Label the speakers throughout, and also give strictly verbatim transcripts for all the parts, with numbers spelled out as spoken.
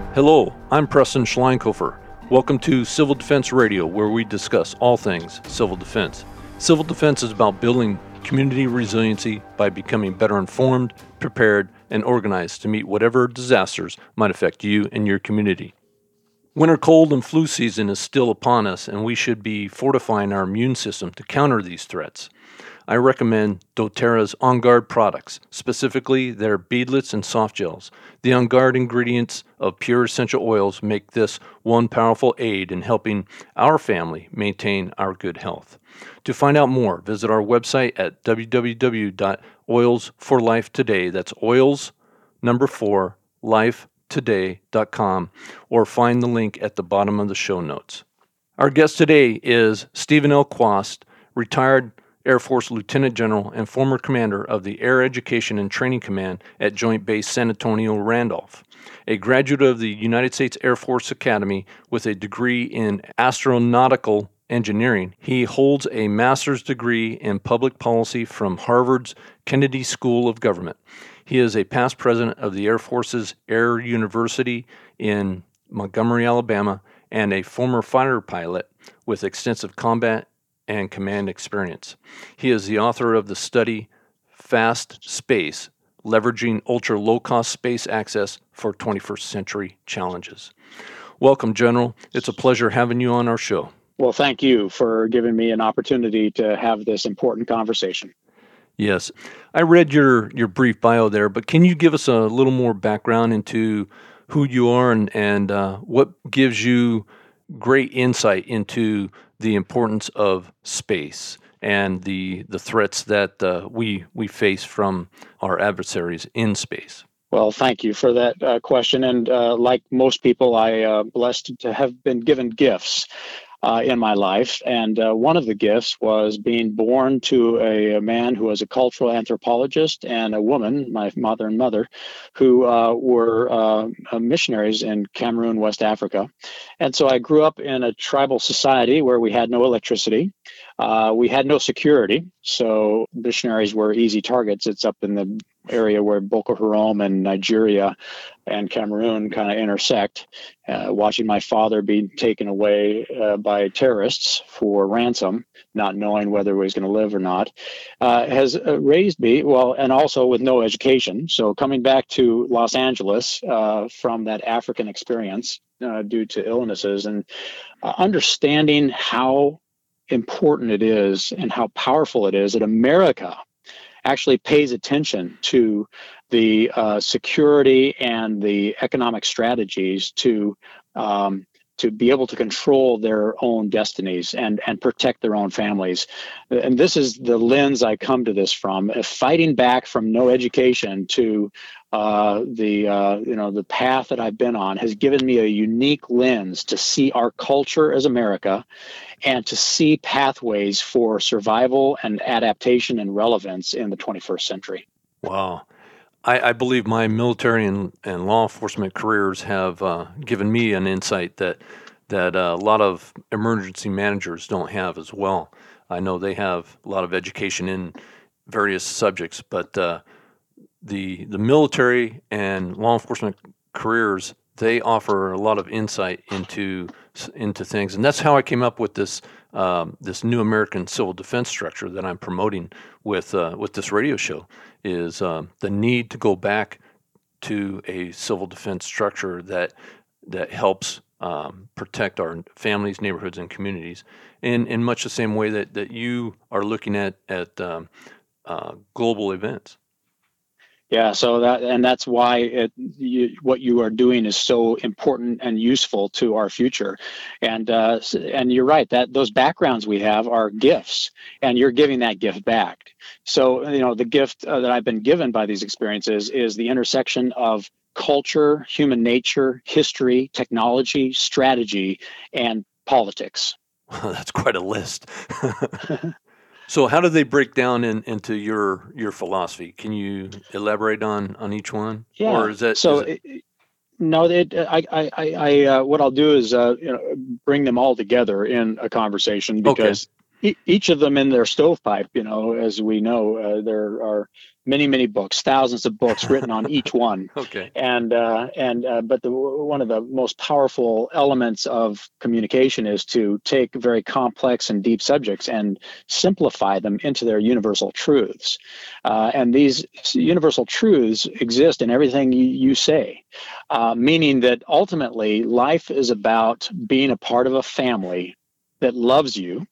Speaker 1: Hello, I'm Preston Schleinkofer. Welcome to Civil Defense Radio, where we discuss all things civil defense. Civil defense is about building community resiliency by becoming better informed, prepared, and organized to meet whatever disasters might affect you and your community. Winter cold and flu season is still upon us, and we should be fortifying our immune system to counter these threats. I recommend doTERRA's On Guard products, specifically their beadlets and soft gels. The On Guard ingredients of pure essential oils make this one powerful aid in helping our family maintain our good health. To find out more, visit our website at w w w dot oils for life today. That's oils, number four, life today dot com, or find the link at the bottom of the show notes. Our guest today is Stephen L. Quast, retired Air Force Lieutenant General and former commander of the Air Education and Training Command at Joint Base San Antonio Randolph. A graduate of the United States Air Force Academy with a degree in astronautical engineering, he holds a master's degree in public policy from Harvard's Kennedy School of Government. He is a past president of the Air Force's Air University in Montgomery, Alabama, and a former fighter pilot with extensive combat and command experience. He is the author of the study Fast Space, Leveraging Ultra-Low-Cost Space Access for twenty-first Century Challenges. Welcome, General. It's a pleasure having you on our show.
Speaker 2: Well, thank you for giving me an opportunity to have this important conversation.
Speaker 1: Yes. I read your, your brief bio there, but can you give us a little more background into who you are and, and uh, what gives you great insight into the importance of space and the the threats that uh, we we face from our adversaries in space?
Speaker 2: Well, thank you for that uh, question. And uh, like most people, I uh, blessed to have been given gifts uh, in my life. And uh, one of the gifts was being born to a, a man who was a cultural anthropologist and a woman, my mother and mother, who uh, were uh, missionaries in Cameroon, West Africa. And so I grew up in a tribal society where we had no electricity. Uh, we had no security, so missionaries were easy targets. It's up in the area where Boko Haram and Nigeria and Cameroon kind of intersect. Uh, watching my father be taken away uh, by terrorists for ransom, not knowing whether he was going to live or not, uh, has uh, raised me, well, and also with no education. So coming back to Los Angeles uh, from that African experience uh, due to illnesses and uh, understanding how important it is and how powerful it is that America actually pays attention to the uh, security and the economic strategies to um, to be able to control their own destinies and, and protect their own families. And this is the lens I come to this from, uh, fighting back from no education to uh, the, uh, you know, the path that I've been on has given me a unique lens to see our culture as America and to see pathways for survival and adaptation and relevance in the twenty-first century.
Speaker 1: Wow. I, I believe my military and, and law enforcement careers have uh, given me an insight that that uh, a lot of emergency managers don't have as well. I know they have a lot of education in various subjects, but uh, the the military and law enforcement careers, they offer a lot of insight into into things, and that's how I came up with this um, this new American civil defense structure that I'm promoting with uh, with this radio show. Is uh, the need to go back to a civil defense structure that that helps um, protect our families, neighborhoods, and communities, in in much the same way that, that you are looking at at um, uh, global events.
Speaker 2: Yeah, so that and that's why it, you, what you are doing is so important and useful to our future, and uh, and you're right that those backgrounds we have are gifts, and you're giving that gift back. So you know the gift uh, that I've been given by these experiences is the intersection of culture, human nature, history, technology, strategy, and politics.
Speaker 1: That's quite a list. So how do they break down in, into your your philosophy? Can you elaborate on, on each one?
Speaker 2: Yeah.
Speaker 1: Or is that
Speaker 2: so
Speaker 1: is it...
Speaker 2: it, no, it, I, I, I, I uh, what I'll do is uh, you know, bring them all together in a conversation because
Speaker 1: Okay.
Speaker 2: e- each of them in their stovepipe, you know, as we know, uh, there are many, many books, thousands of books written on each one.
Speaker 1: Okay.
Speaker 2: And uh, and uh, but the one of the most powerful elements of communication is to take very complex and deep subjects and simplify them into their universal truths. Uh, and these universal truths exist in everything you, you say, uh, meaning that ultimately life is about being a part of a family that loves you,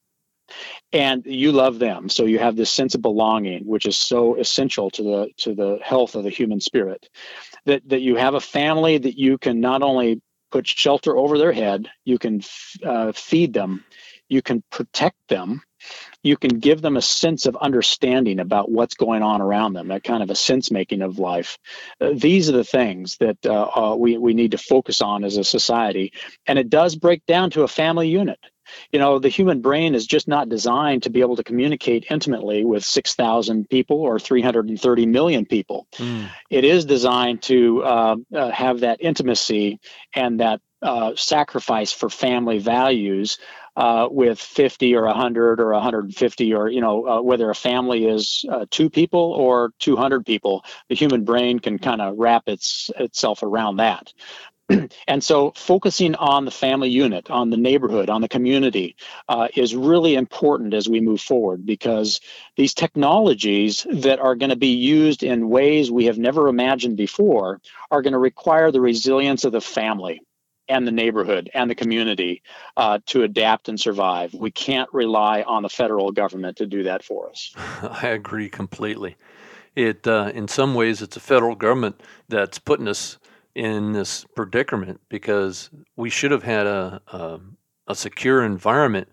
Speaker 2: and you love them. So you have this sense of belonging, which is so essential to the to the health of the human spirit. That that you have a family that you can not only put shelter over their head, you can uh, feed them, you can protect them, you can give them a sense of understanding about what's going on around them, that kind of a sense making of life. Uh, these are the things that uh, uh, we, we need to focus on as a society. And it does break down to a family unit. You know, the human brain is just not designed to be able to communicate intimately with six thousand people or three hundred thirty million people. Mm. It is designed to uh, uh, have that intimacy and that uh, sacrifice for family values uh, with fifty or one hundred or one hundred fifty, or, you know, uh, whether a family is uh, two people or two hundred people, the human brain can kind of wrap its itself around that. And so focusing on the family unit, on the neighborhood, on the community uh, is really important as we move forward, because these technologies that are going to be used in ways we have never imagined before are going to require the resilience of the family and the neighborhood and the community uh, to adapt and survive. We can't rely on the federal government to do that for us.
Speaker 1: I agree completely. It, uh, in some ways, it's the federal government that's putting us in this predicament, because we should have had a, a a secure environment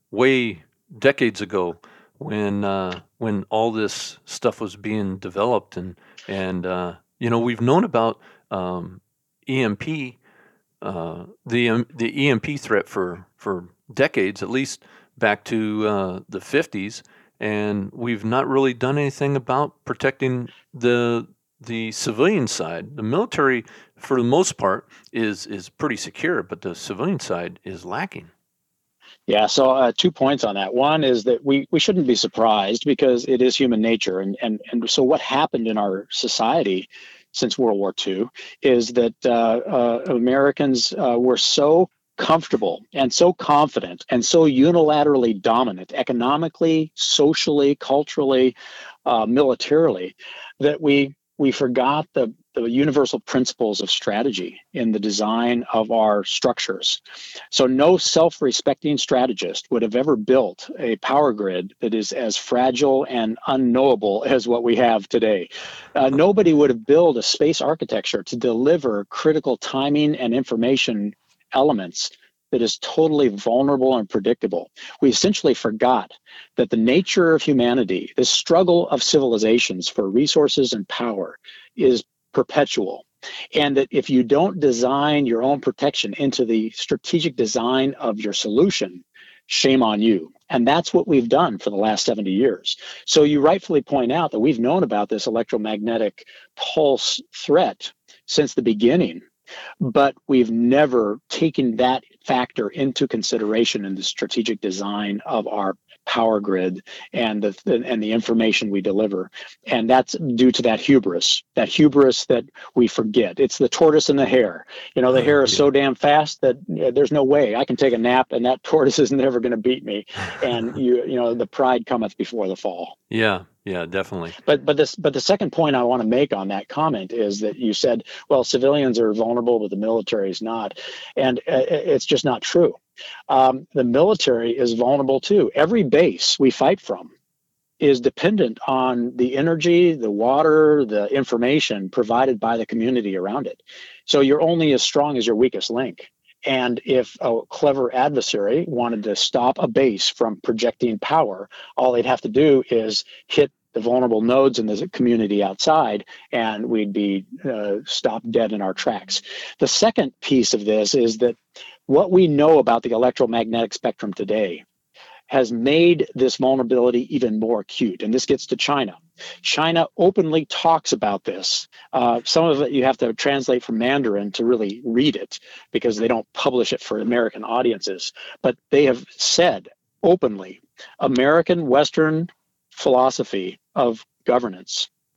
Speaker 1: way decades ago when uh, when all this stuff was being developed, and and uh, you know, we've known about um, E M P uh, the um, the E M P threat for for decades, at least back to uh, the fifties, and we've not really done anything about protecting the the civilian side. The military, for the most part, is is pretty secure, but the civilian side is lacking.
Speaker 2: Yeah, so uh, two points on that. One is that we, we shouldn't be surprised, because it is human nature. And, and, and so what happened in our society since World War Two is that uh, uh, Americans uh, were so comfortable and so confident and so unilaterally dominant economically, socially, culturally, uh, militarily, that we we forgot the, the universal principles of strategy in the design of our structures. So no self-respecting strategist would have ever built a power grid that is as fragile and unknowable as what we have today. Uh, nobody would have built a space architecture to deliver critical timing and information elements that is totally vulnerable and predictable. We essentially forgot that the nature of humanity, the struggle of civilizations for resources and power, is perpetual. And that if you don't design your own protection into the strategic design of your solution, shame on you. And that's what we've done for the last seventy years. So you rightfully point out that we've known about this electromagnetic pulse threat since the beginning, but we've never taken that factor into consideration in the strategic design of our power grid and the and the information we deliver. And that's due to that hubris, that hubris that we forget. It's the tortoise and the hare. You know, the hare is so damn fast that you know, there's no way I can take a nap and that tortoise is never going to beat me. And you you know, the pride cometh before the fall.
Speaker 1: Yeah. Yeah, definitely.
Speaker 2: But but this but the second point I want to make on that comment is that you said, well, civilians are vulnerable, but the military is not, and uh, it's just not true. Um, the military is vulnerable too. Every base we fight from is dependent on the energy, the water, the information provided by the community around it. So you're only as strong as your weakest link. And if a clever adversary wanted to stop a base from projecting power, all they'd have to do is hit the vulnerable nodes in the community outside, and we'd be uh, stopped dead in our tracks. The second piece of this is that what we know about the electromagnetic spectrum today has made this vulnerability even more acute. And this gets to China. China openly talks about this. Uh, some of it you have to translate from Mandarin to really read it, because they don't publish it for American audiences. But they have said openly, American Western philosophy of governance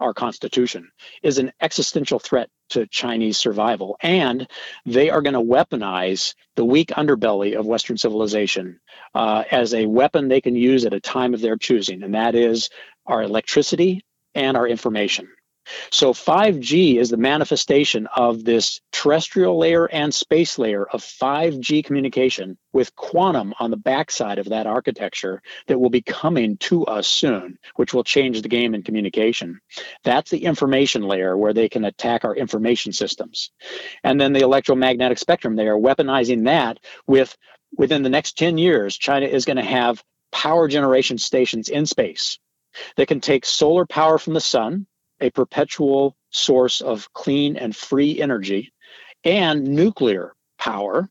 Speaker 2: our Constitution, is an existential threat to Chinese survival. And they are going to weaponize the weak underbelly of Western civilization uh, as a weapon they can use at a time of their choosing, and that is our electricity and our information. So five G is the manifestation of this terrestrial layer and space layer of five G communication with quantum on the backside of that architecture that will be coming to us soon, which will change the game in communication. That's the information layer where they can attack our information systems. And then the electromagnetic spectrum, they are weaponizing that with, within the next ten years, China is going to have power generation stations in space that can take solar power from the sun, a perpetual source of clean and free energy, and nuclear power,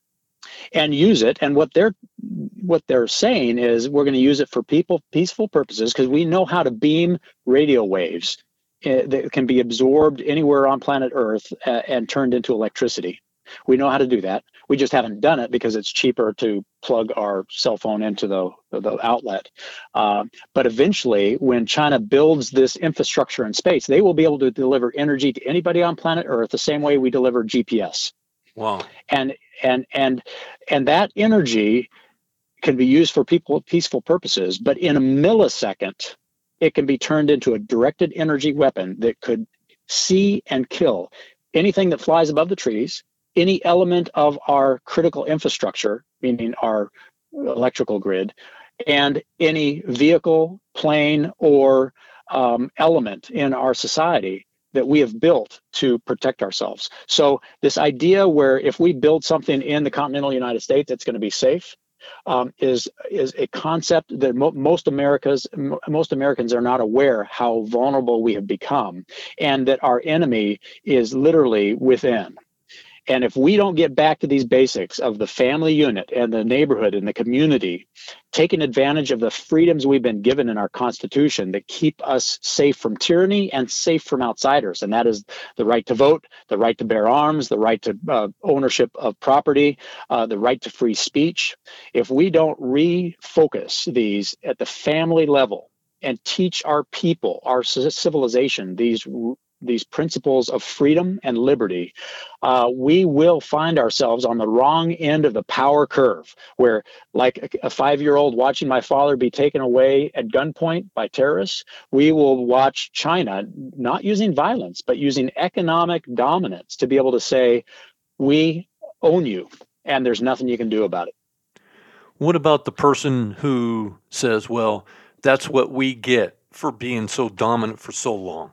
Speaker 2: and use it. And what they're what they're saying is we're going to use it for people peaceful purposes, because we know how to beam radio waves uh, that can be absorbed anywhere on planet Earth uh, and turned into electricity. We know how to do that. We just haven't done it because it's cheaper to plug our cell phone into the, the outlet. Uh, but eventually, when China builds this infrastructure in space, they will be able to deliver energy to anybody on planet Earth the same way we deliver G P S.
Speaker 1: Wow.
Speaker 2: And and and and that energy can be used for people peaceful purposes, but in a millisecond, it can be turned into a directed energy weapon that could see and kill anything that flies above the trees, any element of our critical infrastructure, meaning our electrical grid, and any vehicle, plane, or um, element in our society that we have built to protect ourselves. So this idea where if we build something in the continental United States, it's going to be safe, um, is is a concept that mo- most Americas, m- most Americans are not aware how vulnerable we have become, and that our enemy is literally within. And if we don't get back to these basics of the family unit and the neighborhood and the community, taking advantage of the freedoms we've been given in our Constitution that keep us safe from tyranny and safe from outsiders, and that is the right to vote, the right to bear arms, the right to uh, ownership of property, uh, the right to free speech, if we don't refocus these at the family level and teach our people, our civilization, these these principles of freedom and liberty, uh, we will find ourselves on the wrong end of the power curve, where, like a, a five-year-old watching my father be taken away at gunpoint by terrorists, we will watch China not using violence, but using economic dominance to be able to say, we own you, and there's nothing you can do about it.
Speaker 1: What about the person who says, well, that's what we get for being so dominant for so long?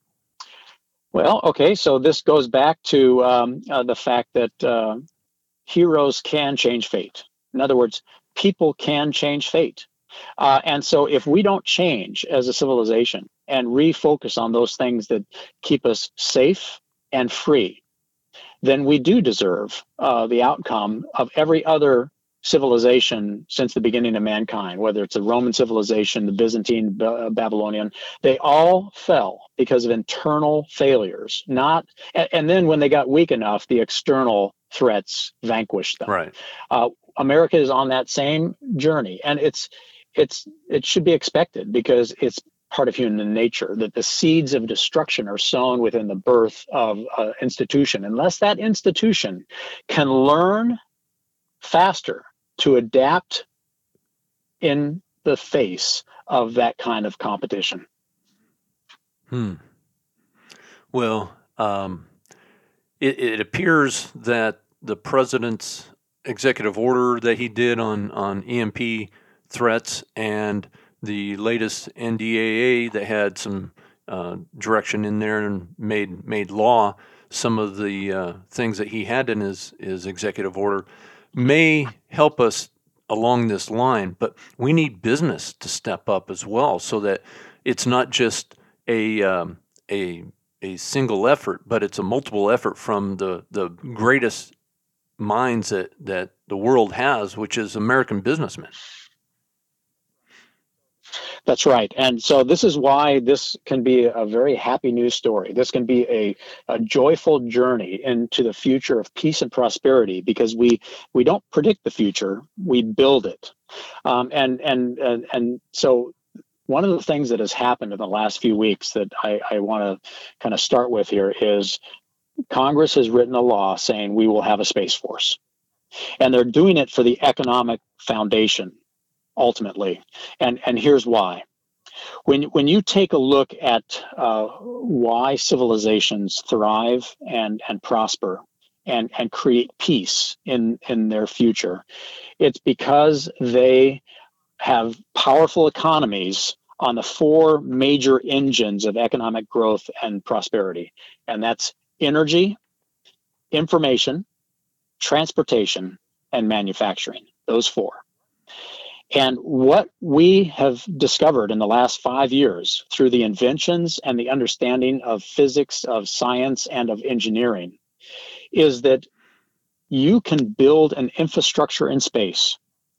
Speaker 2: Well, okay, so this goes back to um, uh, the fact that uh, heroes can change fate. In other words, people can change fate. Uh, and so if we don't change as a civilization and refocus on those things that keep us safe and free, then we do deserve uh, the outcome of every other civilization since the beginning of mankind, whether it's the Roman civilization, the Byzantine, B- Babylonian. They all fell because of internal failures, not, and, and then when they got weak enough, the external threats vanquished them.
Speaker 1: Right.
Speaker 2: Uh, America is on that same journey, and it's it's it should be expected because it's part of human nature that the seeds of destruction are sown within the birth of an institution. Unless that institution can learn faster to adapt in the face of that kind of competition.
Speaker 1: Hmm. Well, um, it, it appears that the president's executive order that he did on, on E M P threats and the latest N D A A that had some uh, direction in there and made made law, some of the uh, things that he had in his, his executive order may help us along this line, but we need business to step up as well, so that it's not just a um, a a single effort, but it's a multiple effort from the the greatest minds that that the world has, which is American businessmen.
Speaker 2: That's right. And so this is why this can be a very happy news story. This can be a, a joyful journey into the future of peace and prosperity, because we we don't predict the future, we build it. Um, and, and, and, and so one of the things that has happened in the last few weeks that I, I want to kind of start with here is Congress has written a law saying we will have a Space Force. And they're doing it for the economic foundation, ultimately. And, and here's why. When, when you take a look at uh, why civilizations thrive and, and prosper and, and create peace in, in their future, it's because they have powerful economies on the four major engines of economic growth and prosperity. And that's energy, information, transportation, and manufacturing, those four. And what we have discovered in the last five years through the inventions and the understanding of physics, of science, and of engineering is that you can build an infrastructure in space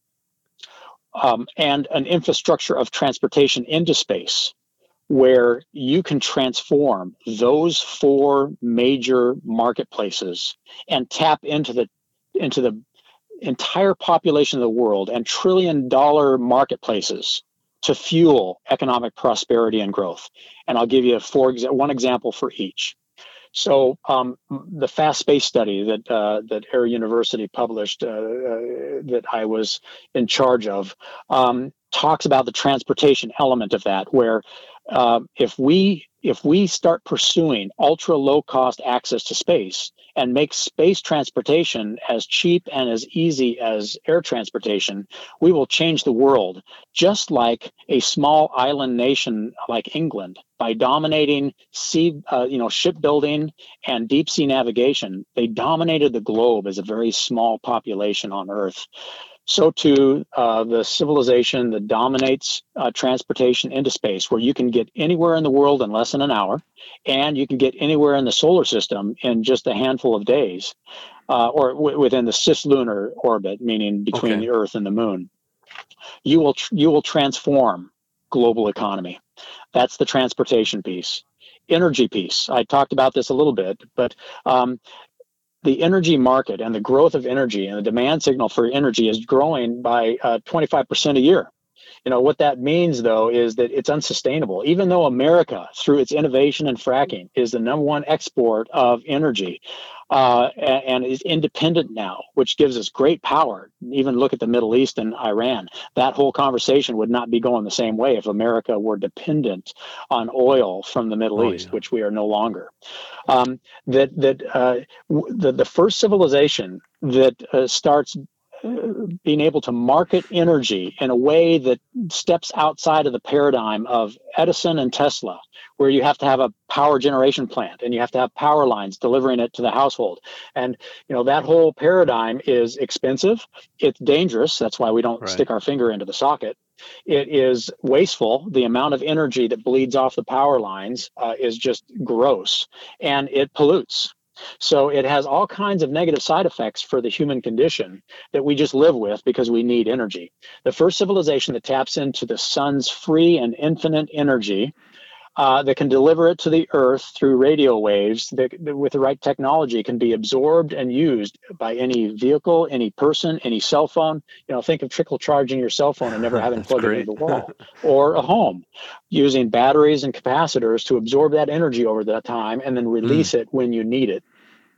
Speaker 2: um, and an infrastructure of transportation into space where you can transform those four major marketplaces and tap into the into the entire population of the world and trillion dollar marketplaces to fuel economic prosperity and growth. And I'll give you four, one example for each. So um, the Fast Space study that uh, that Air University published, uh, uh, that I was in charge of, um, talks about the transportation element of that, where uh, if we if we start pursuing ultra low cost access to space and make space transportation as cheap and as easy as air transportation, we will change the world, just like a small island nation like England. By dominating sea, uh, you know, shipbuilding and deep sea navigation, they dominated the globe as a very small population on Earth. So too, uh, the civilization that dominates uh, transportation into space, where you can get anywhere in the world in less than an hour, and you can get anywhere in the solar system in just a handful of days, uh, or w- within the cislunar orbit, meaning between okay. the Earth and the Moon. You will tr- you will transform global economy. That's the transportation piece. Energy piece. I talked about this a little bit, but um, the energy market and the growth of energy and the demand signal for energy is growing by uh, twenty-five percent a year. You know, what that means, though, is that it's unsustainable. Even though America, through its innovation and fracking, is the number one export of energy uh, and, and is independent now, which gives us great power. Even look at the Middle East and Iran. That whole conversation would not be going the same way if America were dependent on oil from the Middle oh, East, yeah. which we are no longer. Um, that that uh, w- the, the first civilization that uh, starts being able to market energy in a way that steps outside of the paradigm of Edison and Tesla, where you have to have a power generation plant and you have to have power lines delivering it to the household. And, you know, that whole paradigm is expensive. It's dangerous. That's why we don't right. stick our finger into the socket. It is wasteful. The amount of energy that bleeds off the power lines uh, is just gross, and it pollutes. So it has all kinds of negative side effects for the human condition that we just live with because we need energy. The first civilization that taps into the sun's free and infinite energy uh, that can deliver it to the earth through radio waves that, that with the right technology can be absorbed and used by any vehicle, any person, any cell phone. You know, think of trickle charging your cell phone and never having plugged it into the wall, or a home using batteries and capacitors to absorb that energy over that time and then release mm. it when you need it.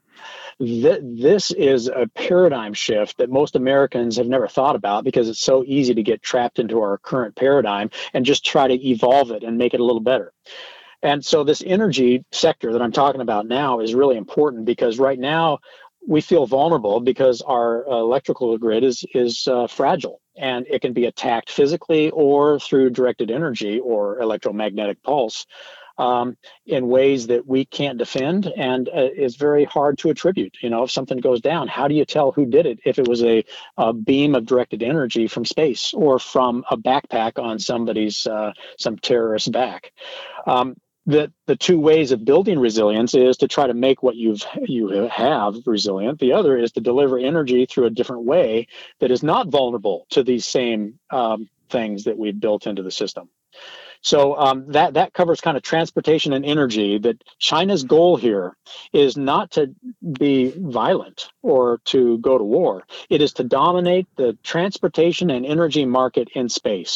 Speaker 2: This is a paradigm shift that most Americans have never thought about because it's so easy to get trapped into our current paradigm and just try to evolve it and make it a little better. And so this energy sector that I'm talking about now is really important because right now we feel vulnerable because our electrical grid is, is uh, fragile, and it can be attacked physically or through directed energy or electromagnetic pulse. Um, in ways that we can't defend and uh, is very hard to attribute. You know, if something goes down, how do you tell who did it if it was a, a beam of directed energy from space or from a backpack on somebody's, uh, some terrorist's back? Um, the, the two ways of building resilience is to try to make what you've, you have resilient. The other is to deliver energy through a different way that is not vulnerable to these same um, things that we've built into the system. So um, that, that covers kind of transportation and energy, that China's goal here is not to be violent or to go to war. It is to dominate the transportation and energy market in space.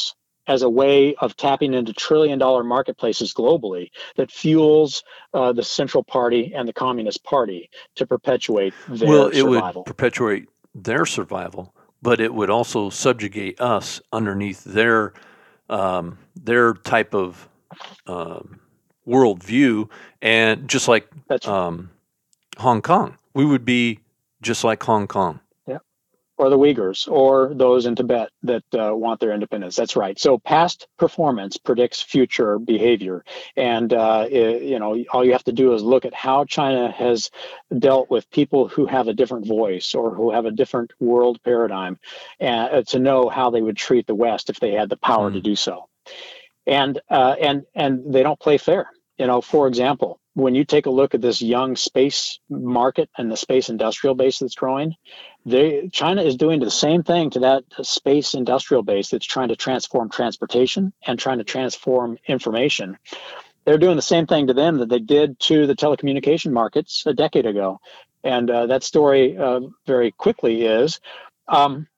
Speaker 2: as a way of tapping into trillion dollar marketplaces globally that fuels uh, the Central Party and the Communist Party to perpetuate their
Speaker 1: well, it
Speaker 2: survival.
Speaker 1: would perpetuate their survival, but it would also subjugate us underneath their um, their type of um, worldview, and just like um, Hong Kong, we would be just like Hong Kong.
Speaker 2: Yeah, or the Uyghurs, or those in Tibet that uh, want their independence. That's right. So past performance predicts future behavior, and uh, it, you know, all you have to do is look at how China has dealt with people who have a different voice or who have a different world paradigm, uh, to know how they would treat the West if they had the power mm. to do so. And uh, and and they don't play fair. You know, for example, when you take a look at this young space market and the space industrial base that's growing, they China is doing the same thing to that space industrial base that's trying to transform transportation and trying to transform information. They're doing the same thing to them that they did to the telecommunication markets a decade ago. And uh, that story uh, very quickly is um,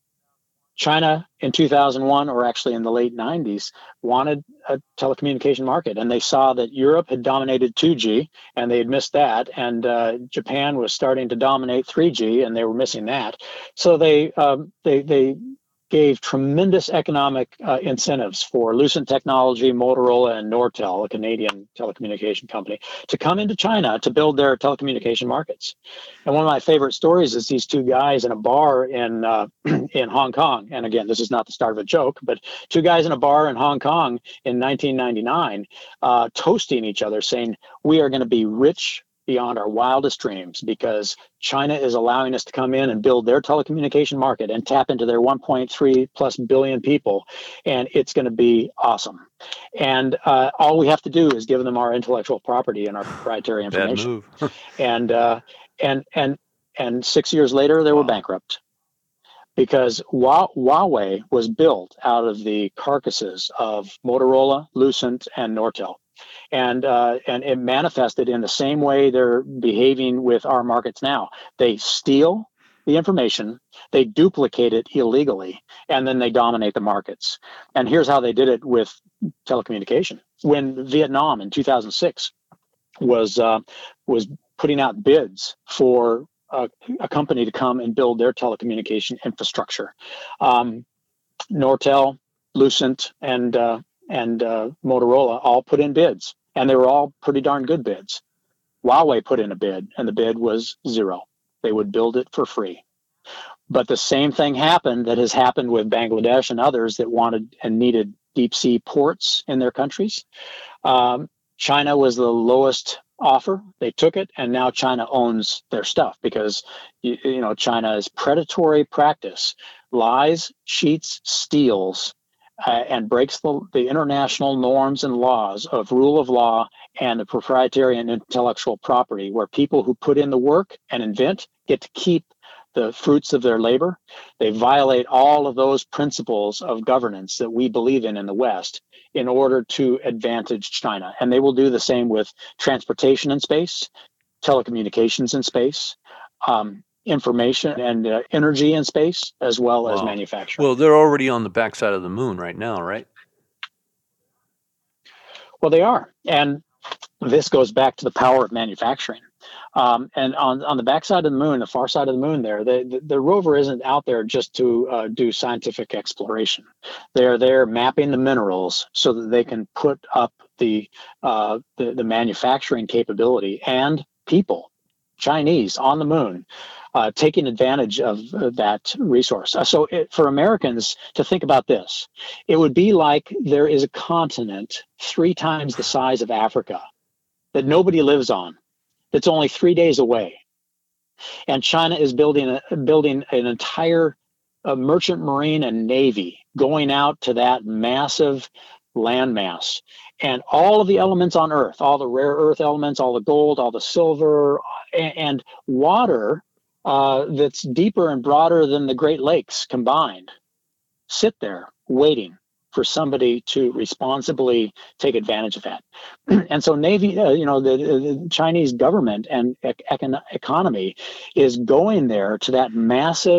Speaker 2: China in two thousand one, or actually in the late nineties, wanted a telecommunication market, and they saw that Europe had dominated two G, and they had missed that, and uh, Japan was starting to dominate three G, and they were missing that. So they um, they they gave tremendous economic uh, incentives for Lucent Technology, Motorola, and Nortel, a Canadian telecommunication company, to come into China to build their telecommunication markets. And one of my favorite stories is these two guys in a bar in uh, in Hong Kong. And again, this is not the start of a joke, but two guys in a bar in Hong Kong in nineteen ninety-nine, uh, toasting each other, saying, "We are going to be rich beyond our wildest dreams because China is allowing us to come in and build their telecommunication market and tap into their one point three plus billion people, and it's going to be awesome. And uh, all we have to do is give them our intellectual property and our proprietary information."
Speaker 1: Bad move.
Speaker 2: and uh, and and and six years later, they were bankrupt because Huawei was built out of the carcasses of Motorola, Lucent, and Nortel. And uh, and it manifested in the same way they're behaving with our markets now. They steal the information, they duplicate it illegally, and then they dominate the markets. And here's how they did it with telecommunication. When Vietnam in two thousand six was uh, was putting out bids for a, a company to come and build their telecommunication infrastructure, um, Nortel, Lucent, and uh, and uh, Motorola all put in bids, and they were all pretty darn good bids. Huawei put in a bid, and the bid was zero. They would build it for free. But the same thing happened that has happened with Bangladesh and others that wanted and needed deep sea ports in their countries. Um, China was the lowest offer. They took it, and now China owns their stuff because, you, you know, China's predatory practice lies, cheats, steals, Uh, and breaks the, the international norms and laws of rule of law and the proprietary and intellectual property, where people who put in the work and invent get to keep the fruits of their labor. They violate all of those principles of governance that we believe in in the West in order to advantage China. And they will do the same with transportation in space, telecommunications in space, um, information and uh, energy in space, as well wow. as manufacturing.
Speaker 1: Well, they're already on the backside of the moon right now, right?
Speaker 2: Well, they are. And this goes back to the power of manufacturing. Um, and on, on the backside of the moon, the far side of the moon there, the, the, the rover isn't out there just to uh, do scientific exploration. They're there mapping the minerals so that they can put up the, uh, the, the manufacturing capability and people, Chinese, on the moon. Uh, taking advantage of uh, that resource. Uh, so it, for Americans to think about this, it would be like there is a continent three times the size of Africa that nobody lives on, that's only three days away. And China is building, a, building an entire uh, merchant marine and navy going out to that massive landmass. And all of the elements on Earth, all the rare earth elements, all the gold, all the silver, and, and water, Uh, that's deeper and broader than the Great Lakes combined, sit there waiting for somebody to responsibly take advantage of that. And so Navy, uh, you know, the, the Chinese government and ec- econ- economy is going there to that massive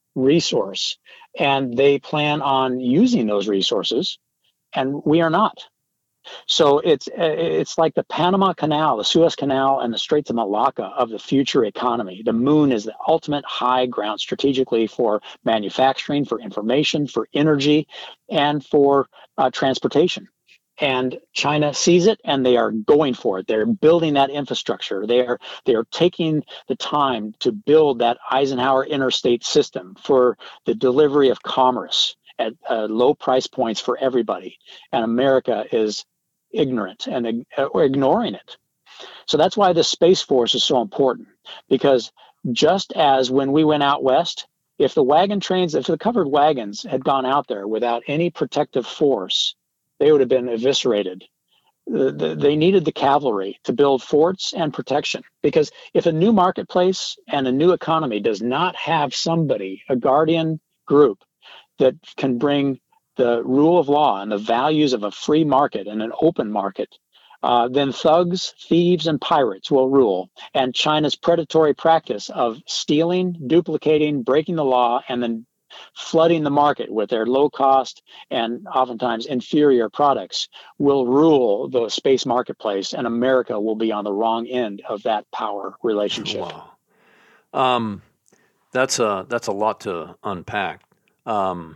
Speaker 2: resource, and they plan on using those resources, and we are not. So it's it's like the Panama Canal, the Suez Canal, and the Straits of Malacca of the future economy. The moon is the ultimate high ground strategically for manufacturing, for information, for energy, and for uh, transportation. And China sees it, and they are going for it. They're building that infrastructure. They are they are taking the time to build that Eisenhower interstate system for the delivery of commerce at uh, low price points for everybody. And America is ignorant and uh, ignoring it. So that's why the Space Force is so important, because just as when we went out west, if the wagon trains, if the covered wagons had gone out there without any protective force, they would have been eviscerated. The, the, they needed the cavalry to build forts and protection, because if a new marketplace and a new economy does not have somebody, a guardian group that can bring the rule of law and the values of a free market and an open market, uh, then thugs, thieves, and pirates will rule. And China's predatory practice of stealing, duplicating, breaking the law, and then flooding the market with their low cost and oftentimes inferior products will rule the space marketplace, and America will be on the wrong end of that power relationship.
Speaker 1: Wow. Um, that's a, that's a lot to unpack. Um,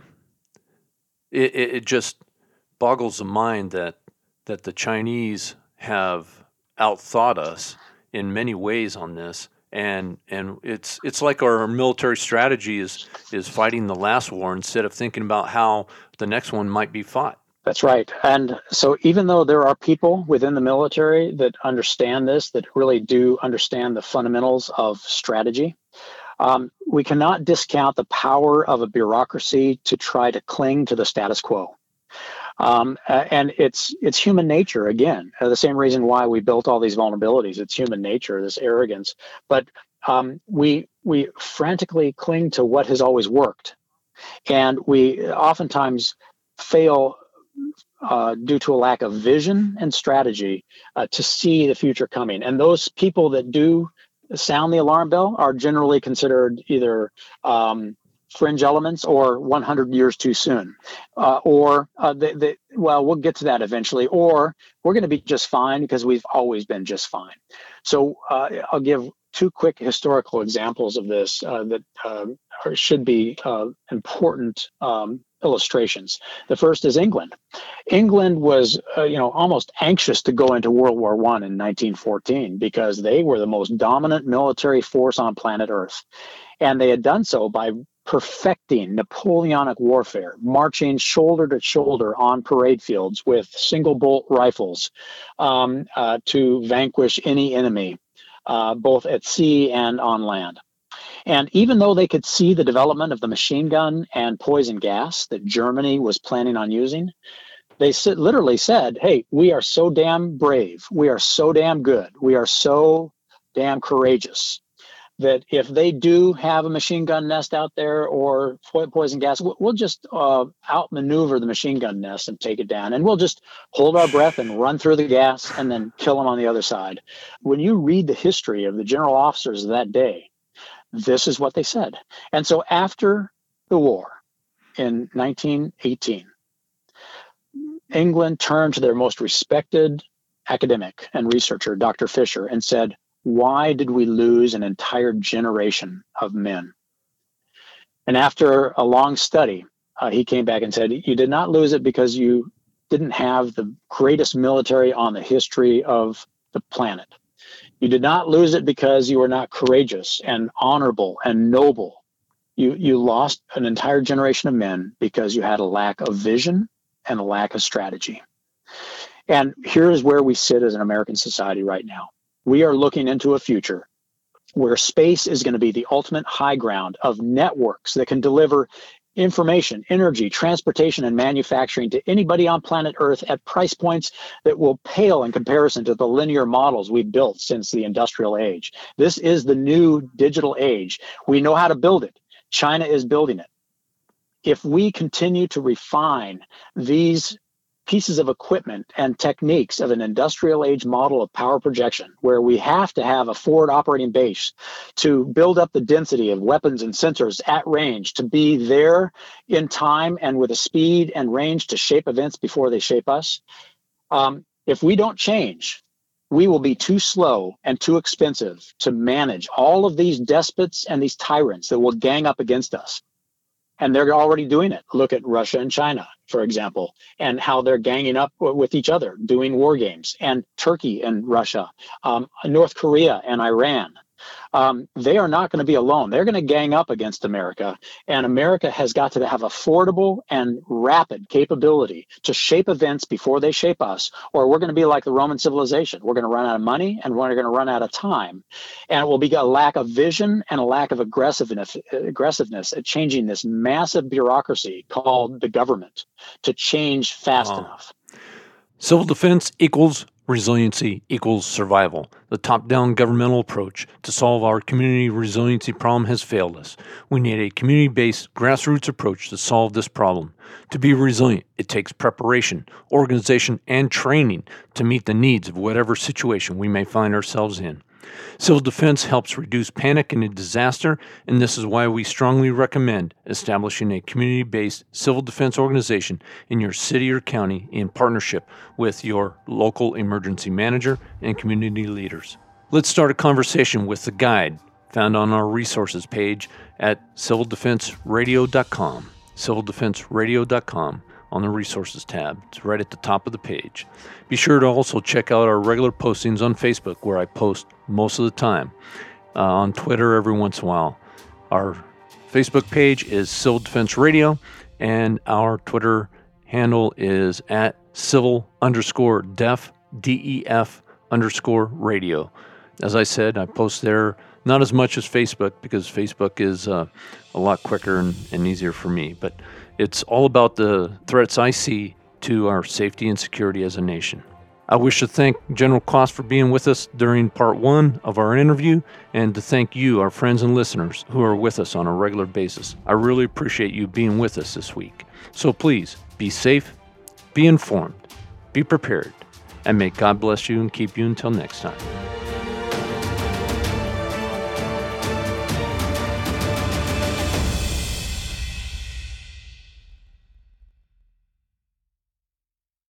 Speaker 1: it, it, it just boggles the mind that, that the Chinese have outthought us in many ways on this. And and it's it's like our military strategy is is fighting the last war instead of thinking about how the next one might be fought.
Speaker 2: That's right. And so even though there are people within the military that understand this, that really do understand the fundamentals of strategy, um, we cannot discount the power of a bureaucracy to try to cling to the status quo. Um, and it's it's human nature, again, uh, the same reason why we built all these vulnerabilities. It's human nature, this arrogance. But um, we we frantically cling to what has always worked. And we oftentimes fail uh, due to a lack of vision and strategy uh, to see the future coming. And those people that do sound the alarm bell are generally considered either um, fringe elements or one hundred years too soon, uh, or uh, they, they, well, we'll get to that eventually, or we're going to be just fine because we've always been just fine. So uh, I'll give two quick historical examples of this uh, that uh, are, should be uh, important um, illustrations. The first is England. England was, uh, you know, almost anxious to go into World War One in nineteen fourteen because they were the most dominant military force on planet Earth, and they had done so by perfecting Napoleonic warfare, marching shoulder to shoulder on parade fields with single bolt rifles um, uh, to vanquish any enemy, uh, both at sea and on land. And even though they could see the development of the machine gun and poison gas that Germany was planning on using, they literally said, hey, we are so damn brave, we are so damn good, we are so damn courageous, that if they do have a machine gun nest out there or poison gas, we'll just uh, outmaneuver the machine gun nest and take it down. And we'll just hold our breath and run through the gas and then kill them on the other side. When you read the history of the general officers of that day, this is what they said. And so after the war in nineteen eighteen, England turned to their most respected academic and researcher, Doctor Fisher, and said, why did we lose an entire generation of men? And after a long study, uh, he came back and said, you did not lose it because you didn't have the greatest military on the history of the planet. You did not lose it because you were not courageous and honorable and noble. You, you lost an entire generation of men because you had a lack of vision and a lack of strategy. And here's where we sit as an American society right now. We are looking into a future where space is going to be the ultimate high ground of networks that can deliver information, energy, transportation, and manufacturing to anybody on planet Earth at price points that will pale in comparison to the linear models we've built since the industrial age. This is the new digital age. We know how to build it. China is building it. If we continue to refine these pieces of equipment and techniques of an industrial age model of power projection, where we have to have a forward operating base to build up the density of weapons and sensors at range, to be there in time and with a speed and range to shape events before they shape us. Um, if we don't change, we will be too slow and too expensive to manage all of these despots and these tyrants that will gang up against us. And they're already doing it. Look at Russia and China, for example, and how they're ganging up with each other, doing war games, and Turkey and Russia, um, North Korea and Iran. Um, they are not going to be alone. They're going to gang up against America, and America has got to have affordable and rapid capability to shape events before they shape us, or we're going to be like the Roman civilization. We're going to run out of money, and we're going to run out of time, and it will be a lack of vision and a lack of aggressiveness, aggressiveness at changing this massive bureaucracy called the government to change fast wow. enough.
Speaker 1: Civil defense equals resiliency equals survival. The top-down governmental approach to solve our community resiliency problem has failed us. We need a community-based grassroots approach to solve this problem. To be resilient, it takes preparation, organization, and training to meet the needs of whatever situation we may find ourselves in. Civil defense helps reduce panic in a disaster, and this is why we strongly recommend establishing a community-based civil defense organization in your city or county in partnership with your local emergency manager and community leaders. Let's start a conversation with the guide found on our resources page at civil defense radio dot com, civil defense radio dot com. on the Resources tab. It's right at the top of the page. Be sure to also check out our regular postings on Facebook, where I post most of the time, uh, on Twitter every once in a while. Our Facebook page is Civil Defense Radio, and our Twitter handle is at civil underscore def, D E F underscore radio. As I said, I post there not as much as Facebook, because Facebook is uh, a lot quicker and, and easier for me, but it's all about the threats I see to our safety and security as a nation. I wish to thank General Koss for being with us during part one of our interview, and to thank you, our friends and listeners, who are with us on a regular basis. I really appreciate you being with us this week. So please, be safe, be informed, be prepared, and may God bless you and keep you until next time.